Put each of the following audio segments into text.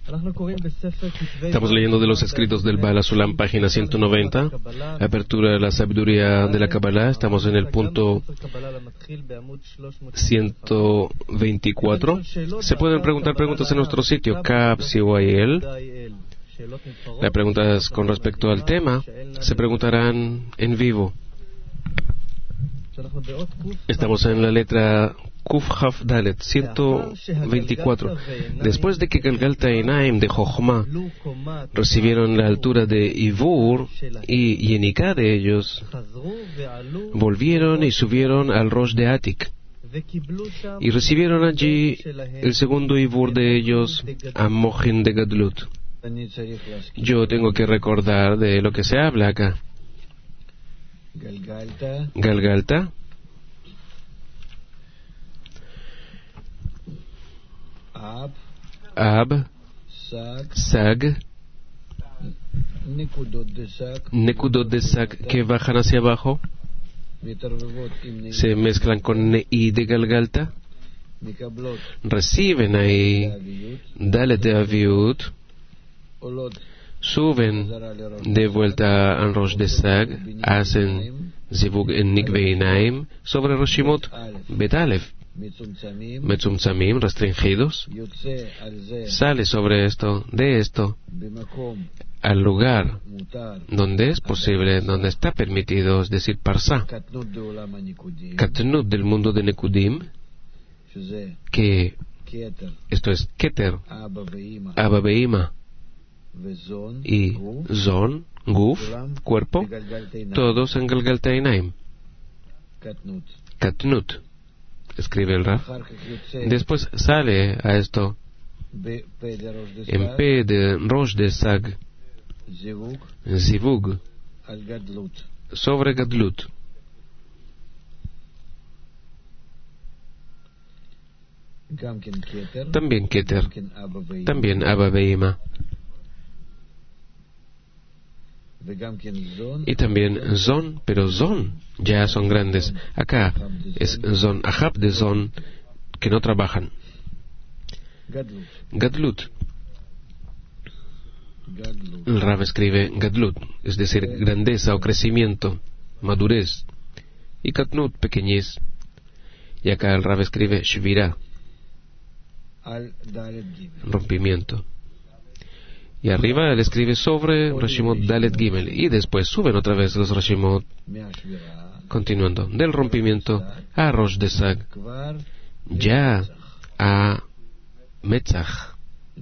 Estamos leyendo de los escritos del Baal HaSulam, página 190, apertura de la sabiduría de la Kabbalah. Estamos en el punto 124. Se pueden preguntar preguntas en nuestro sitio, KAB-CYL. Las preguntas con respecto al tema se preguntarán en vivo. Estamos en la letra Kuf Haf Dalet 124. Después de que Galgalta Einaim de Jochma recibieron la altura de Ivur y Yenika de ellos, volvieron y subieron al Rosh de Atik y recibieron allí el segundo Ivur de ellos, a Mochin de Gadlut. Yo tengo que recordar de lo que se habla acá. Galgalta, Ab, Sag, Nekudot de Sag que bajan hacia abajo, se mezclan con Nei de Galgalta, reciben ahí Dalet de Aviut, suben de vuelta al Rosh de Sag, hacen Zivug en Nikve Einaim sobre Roshimot Bet Alef, Metzumtzamim, restringidos, sale sobre esto, de esto, al lugar donde es posible, donde está permitido, es decir, Parsa, Katnut del mundo de Nekudim, que esto es Keter, Abba Beima, y Zon, Guf, cuerpo, todos en Galgalta Einaim. Katnut, escribe el Raf. Después sale a esto en P de Rosh de Sag, Zivug, sobre Gadlut. También Keter, también Abba Beima. Y también Zon, pero Zon ya son grandes. Acá es Zon Ahab de Zon, que no trabajan. Gadlut. El Rav escribe Gadlut, es decir, grandeza o crecimiento, madurez. Y Katnut, pequeñez. Y acá el Rav escribe Shvira, rompimiento. Y arriba él escribe sobre Roshimot Dalet Gimel. Y después suben otra vez los Roshimot, continuando del rompimiento a Rosh de Sag, ya a Metzach.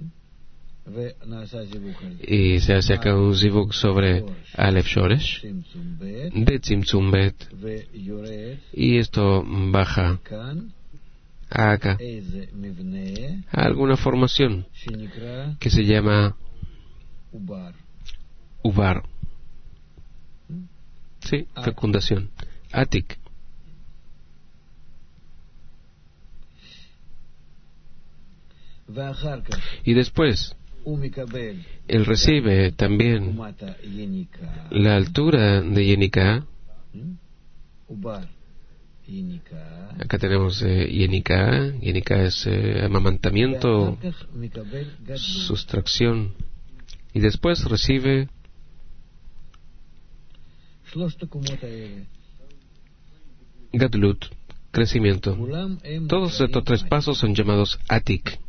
Y se hace acá un zivug sobre Alef Shoresh de Tzimtzum Bet. Y esto baja a acá, a alguna formación que se llama Ubar. Sí, fecundación. Atik. Y después él recibe también la altura de Yenika. Acá tenemos Yenika. Yenika es amamantamiento, sustracción. Y después recibe Gadlut, crecimiento. Todos estos tres pasos son llamados Atik.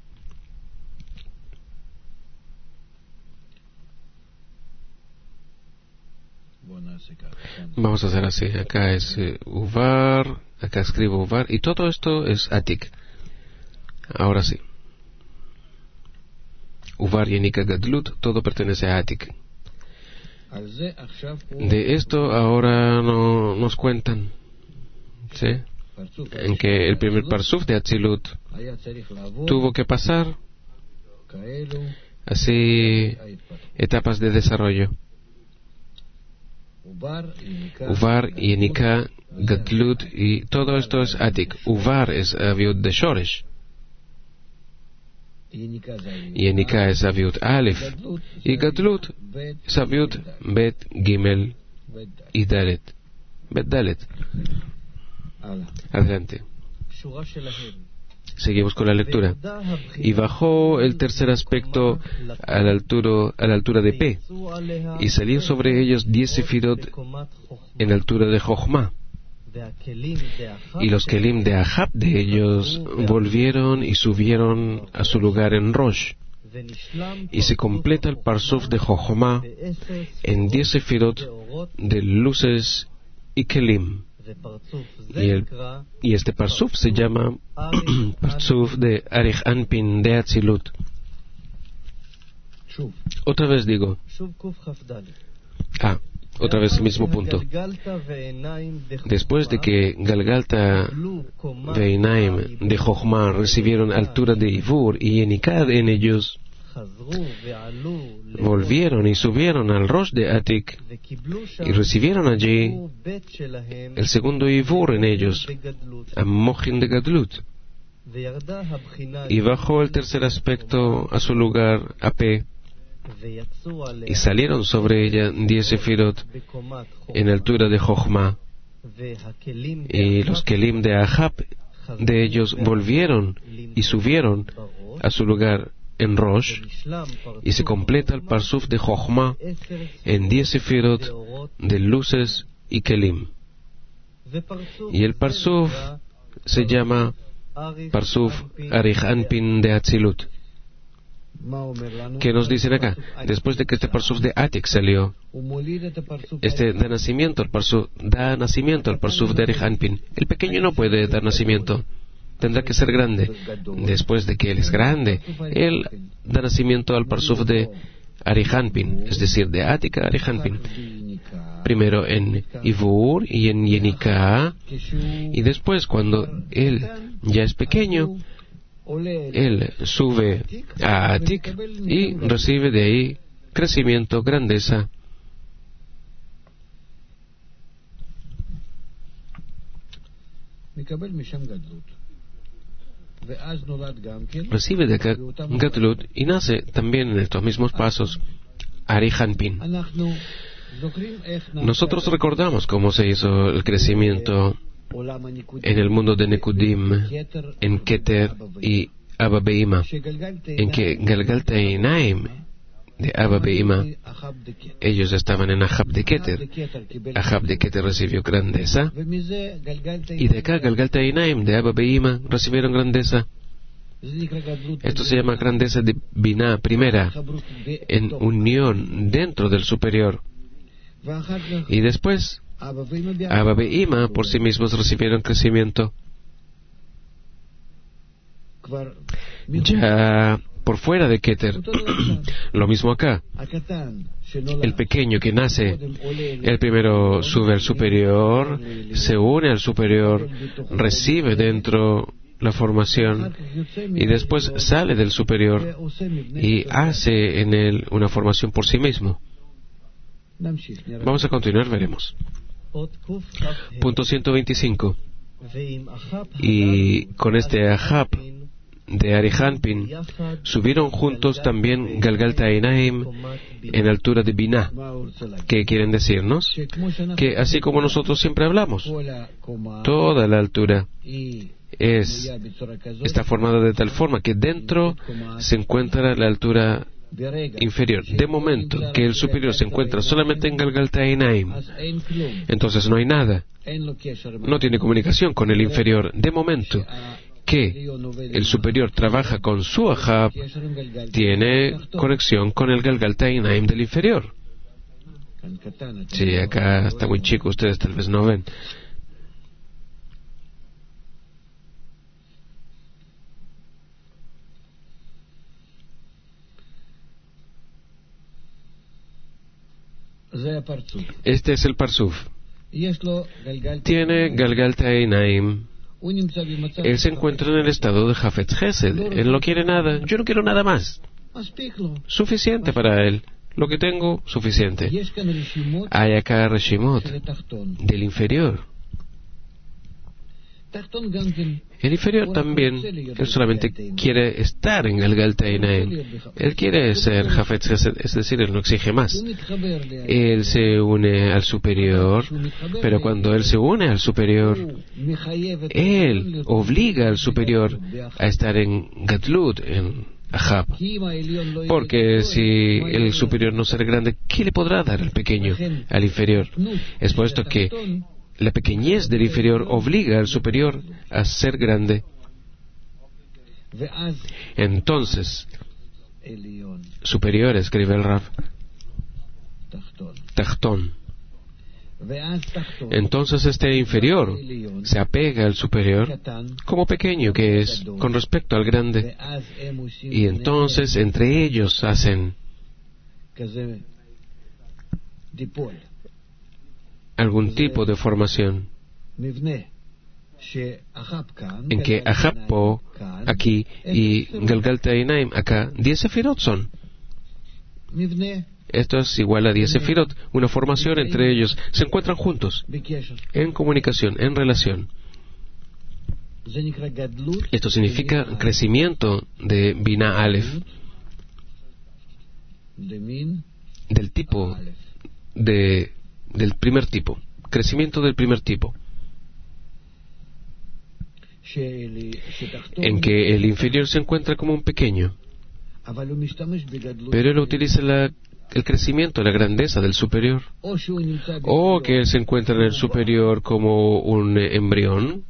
Vamos a hacer así. Acá es Uvar, acá escribo Uvar, y todo esto es Atik. Ahora sí. Uvar, Yenika, Gadlut, todo pertenece a Atik. De esto ahora no nos cuentan, ¿sí? En que el primer Parsuf de Atzilut tuvo que pasar así etapas de desarrollo. Uvar, Yenika, Gadlut, y todo esto es Atik. Uvar es Aviut de Shoresh. Yenika es Aviut Alef. Y Gadlut es Aviut Bet, Gimel y Dalet. Bet Dalet. Adelante. Seguimos con la lectura. Y bajó el tercer aspecto a la altura de P, y salió sobre ellos 10 sefirot en altura de Jochma. Y los kelim de Ahab de ellos volvieron y subieron a su lugar en Rosh. Y se completa el parsuf de Jochma en 10 sefirot de luces y kelim. Y este parsuf se llama parsuf de Arich Anpin de Atzilut. Otra vez digo. Otra vez el mismo punto. Después de que Galgalta Veinaim de Jochma recibieron altura de Ivur y Yenikad en ellos, volvieron y subieron al Rosh de Atik y recibieron allí el segundo Ivur en ellos, a Mochin de Gadlut. Y bajó el tercer aspecto a su lugar, a P, y salieron sobre ella 10 sefirot en altura de Jochma, y los kelim de Ahab de ellos volvieron y subieron a su lugar en Rosh, y se completa el parsuf de Jochma en 10 sefirot de luces y kelim. Y el parsuf se llama parsuf Arich Anpin de Atzilut. ¿Qué nos dicen acá? Después de que este parsuf de Atik salió, este da nacimiento al parsuf de Arich Anpin. El pequeño no puede dar nacimiento, tendrá que ser grande. Después de que él es grande, él da nacimiento al parsuf de Arich Anpin, es decir, de Atik a Arich Anpin. Primero en Ivur y en Yenika, y después, cuando él ya es pequeño, él sube a Atik y recibe de ahí crecimiento, grandeza. Recibe de acá Gadlut y nace también en estos mismos pasos Arich Anpin. Nosotros recordamos cómo se hizo el crecimiento en el mundo de Nekudim, en Keter y Abba Beima, en que Galgalta y Naim de Abba Beima, ellos estaban en Ahab de Keter. Ahab de Keter recibió grandeza, y de acá Galgalta y Naim de Abba Beima recibieron grandeza. Esto se llama grandeza de Binah primera, en unión dentro del superior. Y después Abba Beima por sí mismos recibieron crecimiento. Ya por fuera de Keter, lo mismo acá. El pequeño que nace, el primero sube al superior, se une al superior, recibe dentro la formación y después sale del superior y hace en él una formación por sí mismo. Vamos a continuar, veremos. Punto 125. Y con este Ahab de Arich Anpin subieron juntos también Galgalta y Naim en altura de Binah. ¿Qué quieren decirnos? Que así como nosotros siempre hablamos, toda la altura está formada de tal forma que dentro se encuentra la altura inferior. De momento que el superior se encuentra solamente en Galgalta y Naim, entonces no hay nada, no tiene comunicación con el inferior. De momento que el superior trabaja con su Ahab, tiene conexión con el Galgalta y Naim del inferior. Sí, acá está muy chico, ustedes tal vez no ven. Este es el parsuf. Tiene Galgalta y Naim. Él se encuentra en el estado de Hafetz Chesed. Él no quiere nada. Yo no quiero nada más. Suficiente para él. Lo que tengo, suficiente. Hay acá Reshimot del inferior. El inferior también, él solamente quiere estar en Galgalta Einaim. Él quiere ser Hafetz Chesed, es decir, él no exige más. Él se une al superior, pero cuando él se une al superior, él obliga al superior a estar en Gatlut, en Ahab. Porque si el superior no será grande, ¿qué le podrá dar al pequeño, al inferior? Es puesto que la pequeñez del inferior obliga al superior a ser grande. Entonces, superior, escribe el Rav, Tachtón. Entonces este inferior se apega al superior como pequeño que es con respecto al grande, y entonces entre ellos hacen algún tipo de formación en que Ahab aquí y Galgalta Einaim acá 10 sefirot son. Esto es igual a 10 sefirot, una formación entre ellos. Se encuentran juntos, en comunicación, en relación. Esto significa crecimiento de Bina Aleph, del tipo, del primer tipo, crecimiento del primer tipo, en que el inferior se encuentra como un pequeño, pero él utiliza el crecimiento, la grandeza del superior, o que él se encuentra en el superior como un embrión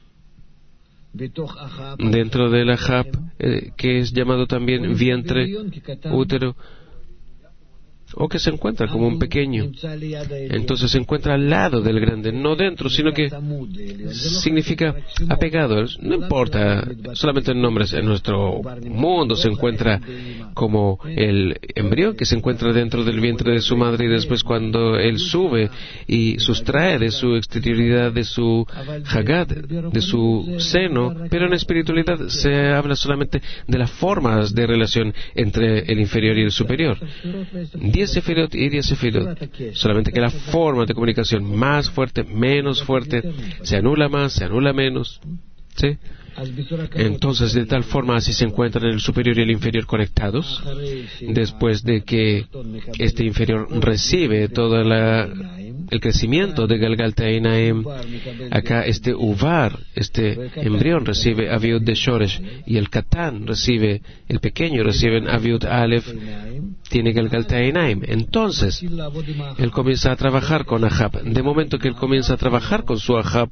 dentro del Ahab, que es llamado también vientre, útero, o que se encuentra como un pequeño. Entonces se encuentra al lado del grande, no dentro, sino que significa apegado. No importa, solamente en nombres. En nuestro mundo se encuentra como el embrión que se encuentra dentro del vientre de su madre, y después cuando él sube y sustrae de su exterioridad, de su hagad, de su seno. Pero en espiritualidad se habla solamente de las formas de relación entre el inferior y el superior. 10 sefirot y 10 sefirot. Solamente que la forma de comunicación más fuerte, menos fuerte, se anula más, se anula menos. ¿Sí? Entonces, de tal forma, así se encuentran el superior y el inferior conectados. Después de que este inferior recibe todo el crecimiento de Galgalta Einaim, acá este Uvar, este embrión, recibe Aviut de Shoresh, y el Katán recibe, el pequeño recibe Aviut Aleph, tiene Galgalta Einaim. Entonces, él comienza a trabajar con Ahab. De momento que él comienza a trabajar con su Ahab,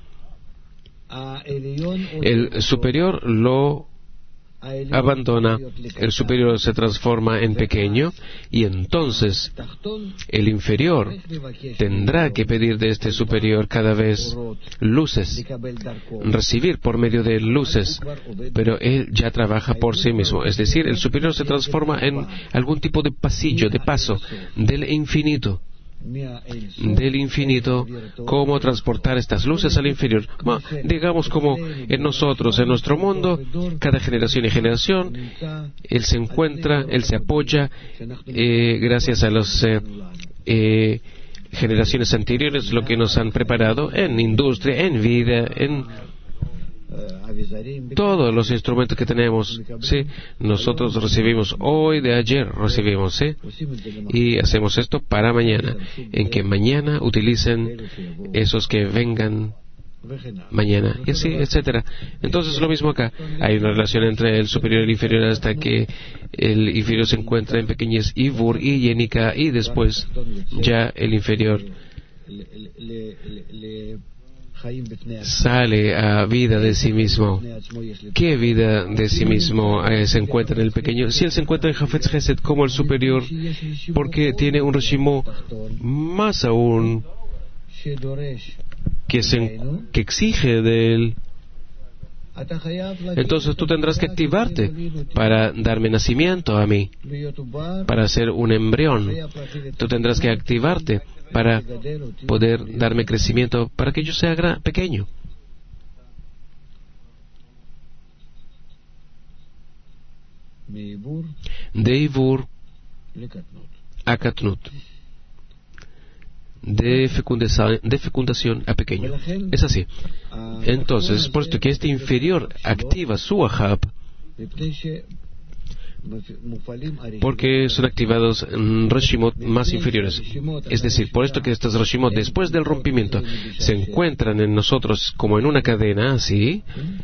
el superior lo abandona, el superior se transforma en pequeño, y entonces el inferior tendrá que pedir de este superior cada vez luces, recibir por medio de luces, pero él ya trabaja por sí mismo. Es decir, el superior se transforma en algún tipo de pasillo, de paso del infinito, cómo transportar estas luces al inferior. Digamos como en nosotros, en nuestro mundo, cada generación y generación, él se encuentra, él se apoya, gracias a las generaciones anteriores, lo que nos han preparado en industria, en vida, en todos los instrumentos que tenemos. ¿Sí? Nosotros recibimos hoy, de ayer recibimos, ¿sí? Y hacemos esto para mañana, en que mañana utilicen esos que vengan mañana, y así, etcétera. Entonces lo mismo acá, hay una relación entre el superior y el inferior hasta que el inferior se encuentra en pequeñez Ivur y Yenika, y después ya el inferior sale a vida de sí mismo. ¿Qué vida de sí mismo se encuentra en el pequeño? Si él se encuentra en Hafetz Chesed como el superior, porque tiene un reshimo más aún que exige de él. Entonces tú tendrás que activarte para darme nacimiento a mí, para ser un embrión. Tú tendrás que activarte para poder darme crecimiento, para que yo sea pequeño. De Ivur a Katnut. de fecundación a pequeño. Es así. Entonces, por esto que este inferior activa su ahab, porque son activados Reshimot más inferiores. Es decir, por esto que estos Reshimot, después del rompimiento, se encuentran en nosotros como en una cadena, así,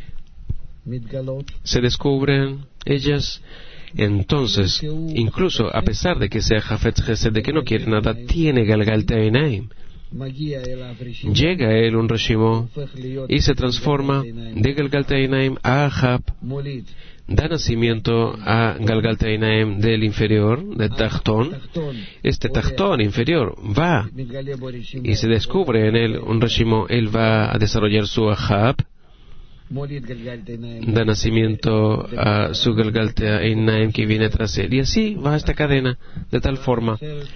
se descubren ellas. Entonces, incluso a pesar de que sea Hafetz Chesed, de que no quiere nada, tiene Galgalta Einaim. Llega a él un Reshimo y se transforma de Galgalta Einaim a Ahab, da nacimiento a Galgalta Einaim del inferior, del Tachtón. Este Tachtón inferior va y se descubre en él un Reshimo, él va a desarrollar su Ahab, da nacimiento a su Galgalta Einaim que viene tras él. Y así va esta cadena, de tal forma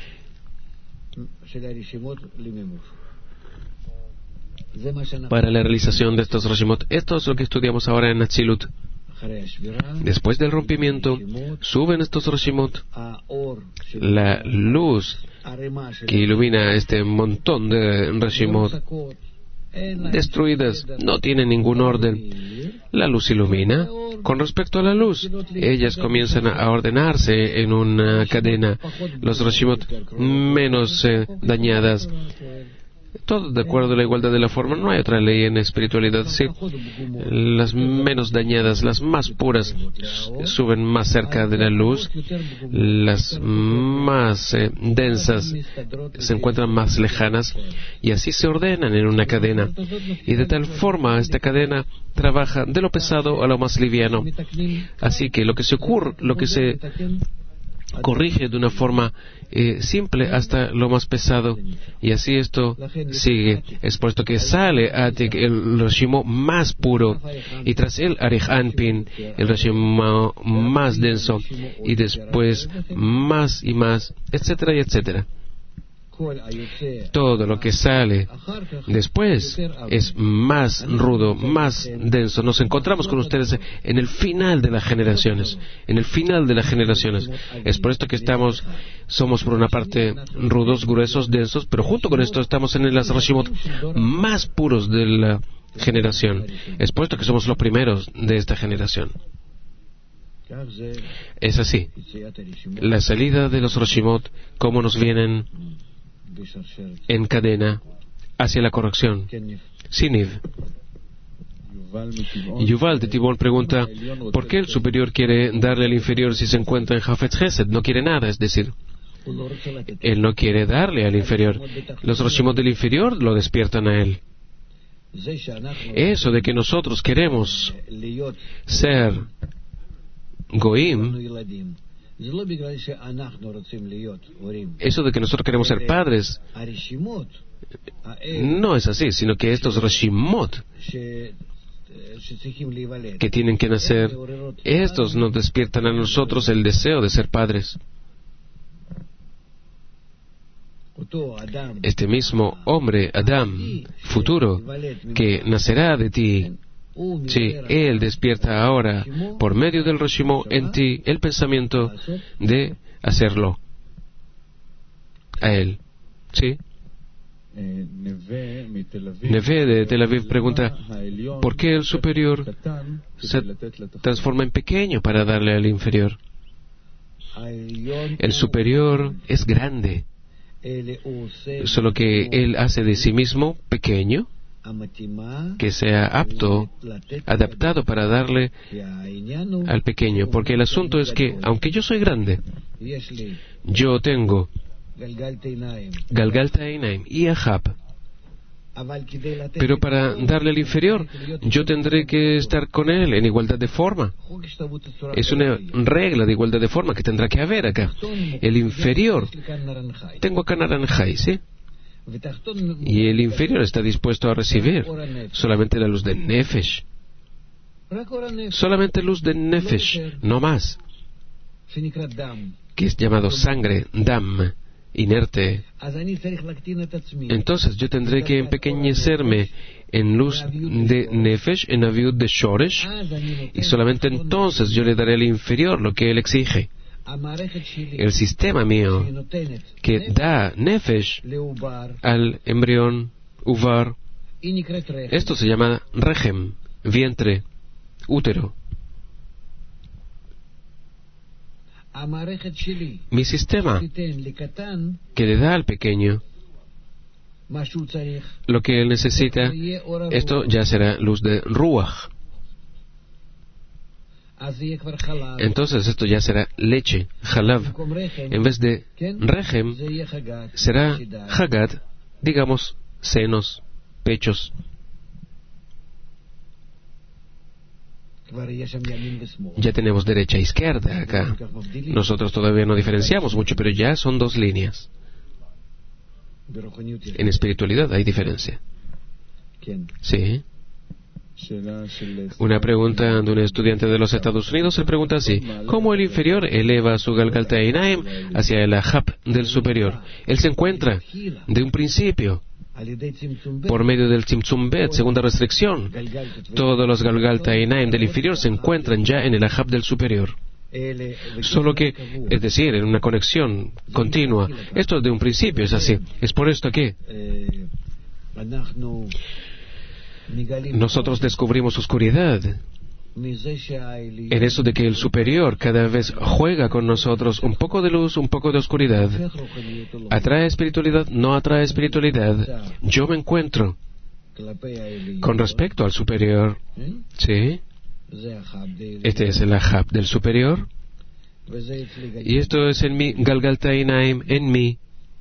para la realización de estos Reshimot. Esto es lo que estudiamos ahora en Atzilut. Después del rompimiento, suben estos Reshimot, la luz que ilumina este montón de Reshimot destruidas, no tienen ningún orden. La luz ilumina. Con respecto a la luz, ellas comienzan a ordenarse en una cadena. Los Reshimot menos dañadas, todo de acuerdo a la igualdad de la forma. No hay otra ley en espiritualidad. Sí, las menos dañadas, las más puras, suben más cerca de la luz. Las más densas se encuentran más lejanas, y así se ordenan en una cadena. Y de tal forma esta cadena trabaja de lo pesado a lo más liviano. Así que lo que se corrige de una forma simple hasta lo más pesado, y así esto sigue. Es puesto que sale Atik, el Reshimo más puro, y tras él Arich Anpin, el Reshimo más denso, y después más y más, etcétera y etcétera. Todo lo que sale después es más rudo, más denso. Nos encontramos con ustedes en el final de las generaciones. En el final de las generaciones. Es por esto que somos por una parte rudos, gruesos, densos, pero junto con esto estamos en las Reshimot más puros de la generación. Es por esto que somos los primeros de esta generación. Es así. La salida de los Reshimot, como nos vienen en cadena hacia la corrección. Siniv. Yuval de Tibón pregunta, ¿por qué el superior quiere darle al inferior si se encuentra en Hafetz Chesed? No quiere nada, es decir, él no quiere darle al inferior. Los Reshimot del inferior lo despiertan a él. Eso de que nosotros queremos ser Goim, eso de que nosotros queremos ser padres, no es así, sino que estos Reshimot que tienen que nacer, estos nos despiertan a nosotros el deseo de ser padres. Este mismo hombre, Adam, futuro, que nacerá de ti, sí, él despierta ahora, por medio del Reshimo, en ti el pensamiento de hacerlo a él. ¿Sí? Neve de Tel Aviv pregunta, ¿por qué el superior se transforma en pequeño para darle al inferior? El superior es grande, solo que él hace de sí mismo pequeño, que sea apto, adaptado para darle al pequeño. Porque el asunto es que, aunque yo soy grande, yo tengo Galgalta Einaim y Ahab, pero para darle al inferior, yo tendré que estar con él en igualdad de forma. Es una regla de igualdad de forma que tendrá que haber acá. El inferior, tengo acá Naranjai, ¿sí? Y el inferior está dispuesto a recibir solamente la luz de Nefesh. Solamente luz de Nefesh, no más. Que es llamado sangre, Dam, inerte. Entonces yo tendré que empequeñecerme en luz de Nefesh, en Aviud de Shoresh, y solamente entonces yo le daré al inferior lo que él exige. El sistema mío que da nefesh al embrión, uvar, esto se llama regem, vientre, útero. Mi sistema que le da al pequeño lo que él necesita, esto ya será luz de ruach. Entonces esto ya será leche, halav. En vez de regem, será hagad, digamos, senos, pechos. Ya tenemos derecha e izquierda acá. Nosotros todavía no diferenciamos mucho, pero ya son dos líneas. En espiritualidad hay diferencia. Sí. Una pregunta de un estudiante de los Estados Unidos, él pregunta así: ¿cómo el inferior eleva su Galgalta Einaim hacia el Ahab del superior? Él se encuentra de un principio por medio del Tzimtzum Bet, segunda restricción. Todos los Galgalta Einaim del inferior se encuentran ya en el Ahab del superior. Solo que, es decir, en una conexión continua. Esto de un principio es así. Es por esto que nosotros descubrimos oscuridad en eso de que el superior cada vez juega con nosotros un poco de luz, un poco de oscuridad. ¿Atrae espiritualidad? ¿No atrae espiritualidad? Yo me encuentro con respecto al superior. ¿Sí? Este es el Ahab del superior. Y esto es en mi Galgalta Einaim, en mí.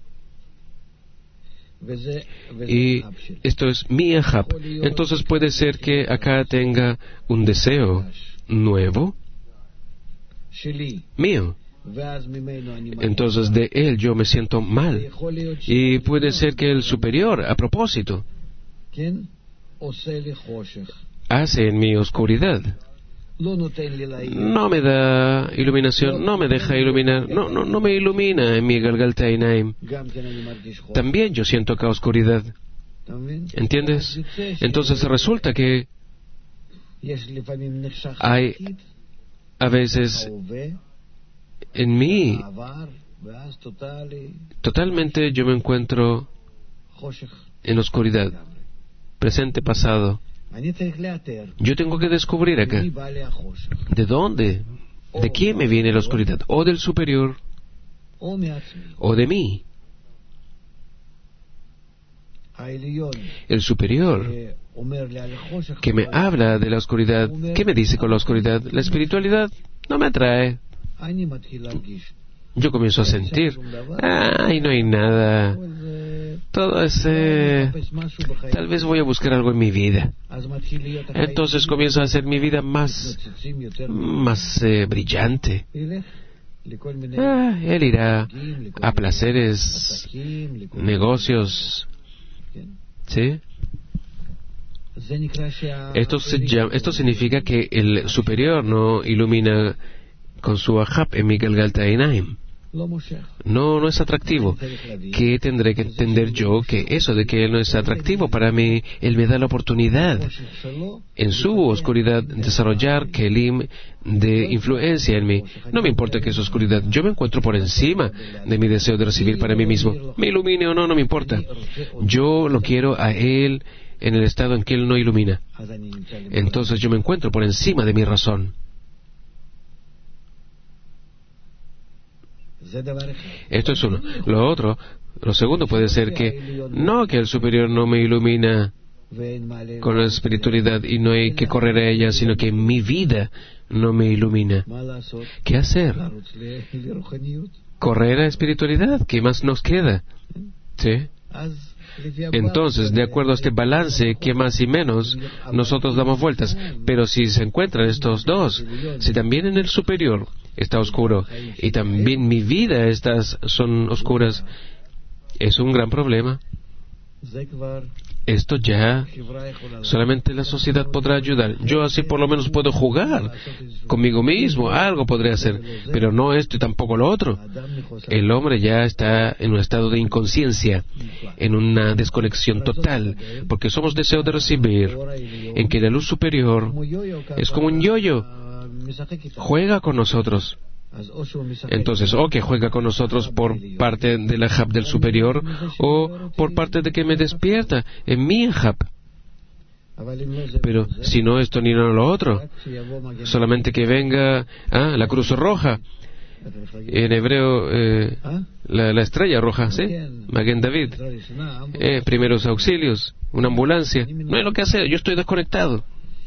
Y esto es mi Ahab. Entonces puede ser que acá tenga un deseo nuevo, mío. Entonces de él yo me siento mal. Y puede ser que el superior, a propósito, hace en mí oscuridad. No me da iluminación, no me deja iluminar, no me ilumina en mi Galgalta Einaim. También yo siento acá oscuridad. ¿Entiendes? Entonces resulta que hay a veces en mí, totalmente yo me encuentro en oscuridad, presente, pasado. Yo tengo que descubrir acá, ¿de dónde? ¿De quién me viene la oscuridad? ¿O del superior? ¿O de mí? El superior que me habla de la oscuridad, ¿qué me dice con la oscuridad? La espiritualidad no me atrae. Yo comienzo a sentir, ay, no hay nada. Todo ese... Tal vez voy a buscar algo en mi vida. Entonces comienzo a hacer mi vida más brillante. Él irá a placeres, negocios. ¿Sí? Esto significa que el superior no ilumina con su Ahab en mi Galgalta Einaim. No es atractivo. ¿Qué tendré que entender yo? Que eso de que él no es atractivo para mí, él me da la oportunidad en su oscuridad desarrollar kelim de influencia en mí. No me importa que es oscuridad. Yo me encuentro por encima de mi deseo de recibir para mí mismo. Me ilumine o no me importa. Yo lo quiero a él en el estado en que él no ilumina. Entonces yo me encuentro por encima de mi razón. Esto es uno. Lo segundo puede ser que el superior no me ilumina con la espiritualidad y no hay que correr a ella, sino que mi vida no me ilumina. ¿Qué hacer? Correr a espiritualidad. ¿Qué más nos queda? ¿Sí? Entonces, de acuerdo a este balance, que más y menos, nosotros damos vueltas. Pero si se encuentran estos dos, si también en el superior está oscuro y también mi vida son oscuras, es un gran problema. Esto ya solamente la sociedad podrá ayudar. Yo así por lo menos puedo jugar conmigo mismo, algo podré hacer, pero no esto y tampoco lo otro. El hombre ya está en un estado de inconsciencia, en una desconexión total, porque somos deseos de recibir, en que la luz superior es como un yoyo, juega con nosotros. Entonces, o que juega con nosotros por parte del Ahab del superior, o por parte de que me despierta en mi Ahab. Pero si no esto ni no lo otro, solamente que venga la cruz roja, en hebreo la estrella roja, ¿sí? Maguen David, primeros auxilios, una ambulancia, no hay lo que hacer, yo estoy desconectado.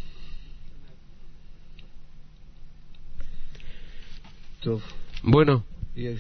Bueno,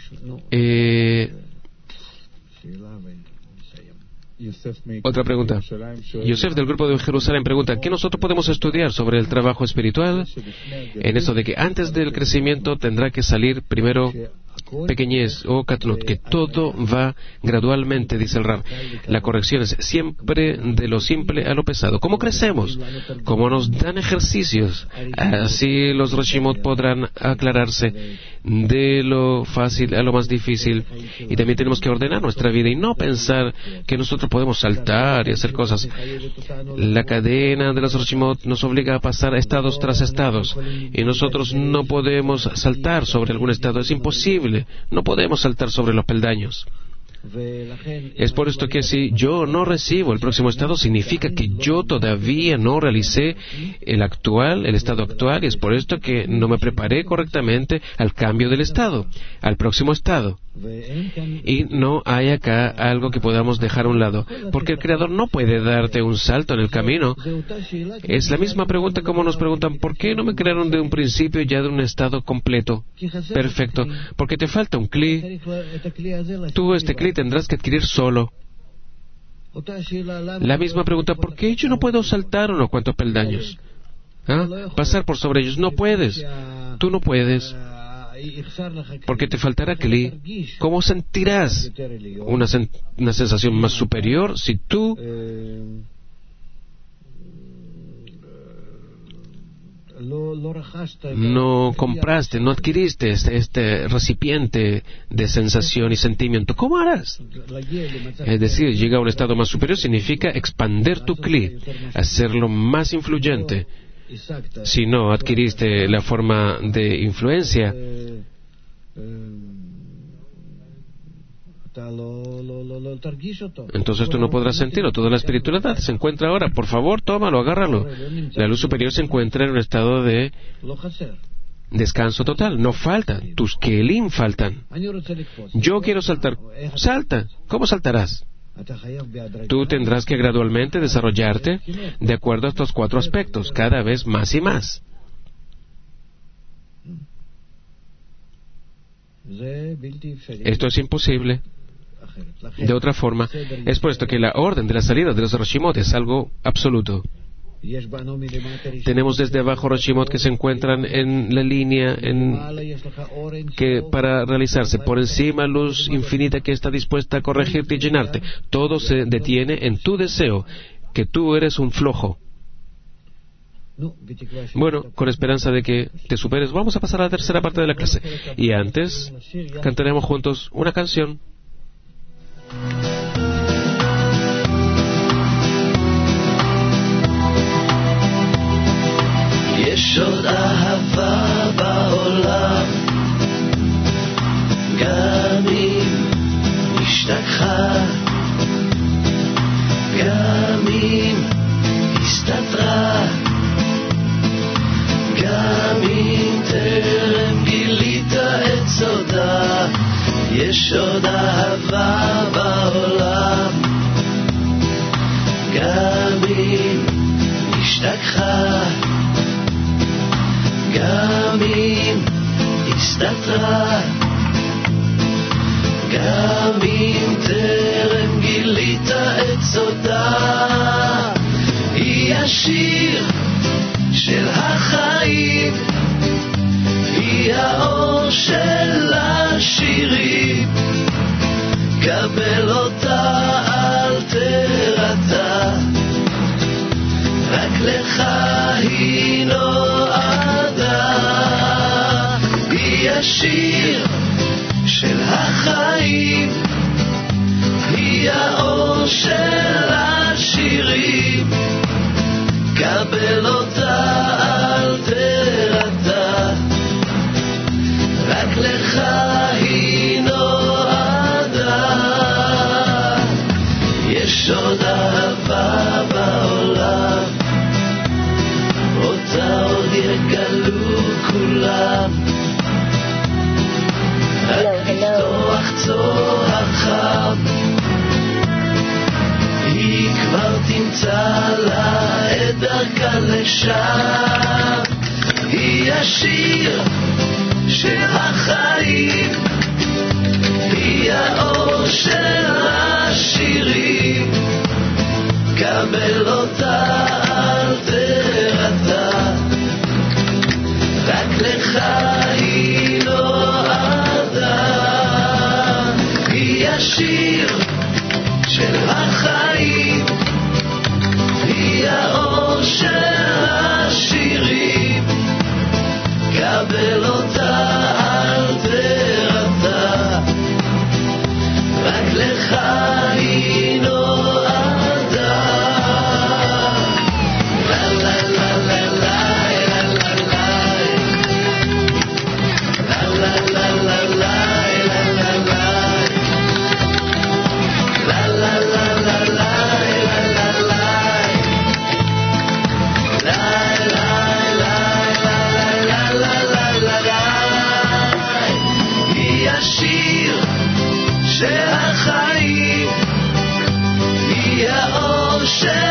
otra pregunta. Yosef del grupo de Jerusalén pregunta, ¿qué nosotros podemos estudiar sobre el trabajo espiritual? En eso de que antes del crecimiento tendrá que salir primero pequeñez o katnut, que todo va gradualmente, dice el Rab. La corrección es siempre de lo simple a lo pesado. ¿Cómo crecemos? ¿Cómo nos dan ejercicios? Así los Reshimot podrán aclararse de lo fácil a lo más difícil. Y también tenemos que ordenar nuestra vida y no pensar que nosotros podemos saltar y hacer cosas. La cadena de los Reshimot nos obliga a pasar estados tras estados y nosotros no podemos saltar sobre algún estado, es imposible. No podemos saltar sobre los peldaños. Es por esto que si yo no recibo el próximo estado, significa que yo todavía no realicé el estado actual, y es por esto que no me preparé correctamente al cambio del estado, al próximo estado. Y no hay acá algo que podamos dejar a un lado, porque el Creador no puede darte un salto en el camino. Es la misma pregunta como nos preguntan, ¿por qué no me crearon de un principio ya de un estado completo, perfecto? Porque te falta un kli. Tú este kli tendrás que adquirir solo. La misma pregunta, ¿por qué yo no puedo saltar unos cuantos peldaños? Pasar por sobre ellos. No puedes. Tú no puedes. Porque te faltará kli. ¿Cómo sentirás una sensación más superior si tú no compraste, no adquiriste este recipiente de sensación y sentimiento? ¿Cómo harás? Es decir, llegar a un estado más superior significa expandir tu kli, hacerlo más influyente. Si no adquiriste la forma de influencia, entonces tú no podrás sentirlo. Toda la espiritualidad se encuentra ahora. Por favor, tómalo, agárralo. La luz superior se encuentra en un estado de descanso total. No falta. Tus kelim faltan. Yo quiero saltar. Salta. ¿Cómo saltarás? Tú tendrás que gradualmente desarrollarte de acuerdo a estos 4 aspectos, cada vez más y más. Esto es imposible. De otra forma, es por esto que la orden de la salida de los Reshimot es algo absoluto. Tenemos desde abajo Reshimot que se encuentran en la línea que para realizarse. Por encima, luz infinita que está dispuesta a corregirte y llenarte. Todo se detiene en tu deseo, que tú eres un flojo. Bueno, con esperanza de que te superes, vamos a pasar a la tercera parte de la clase. Y antes, cantaremos juntos una canción. יש עוד אהבה בעולם, גם אם השתכחה, גם אם הסתתרה, גם אם טרם גילית את סודה. יש עוד אהבה בעולם, גם אם השתכחה, גם אם הסתתרה, גם אם טרם גילית את סודה. היא השיר של החיים, היא האור של השירים, קבל אותה אל תרתע, רק לך היא נועדה. היא השיר של החיים, היא האור של השירים, קבל אותה אל תרתע, רק כולם, רק לפתוח צוהר חם, היא כבר תמצא לה את דרכה לשם, היא השיר של החיים, היא האור של השירים, קבל אותה אל תירתע, רק לך היא נועדה, היא השיר של החיים, היא האור של השירים, קבל אותה אל תירתע, רק לך היא נועדה. לה לה לה לה לה לה לה לה לה לה השיר של החיים, היא האור של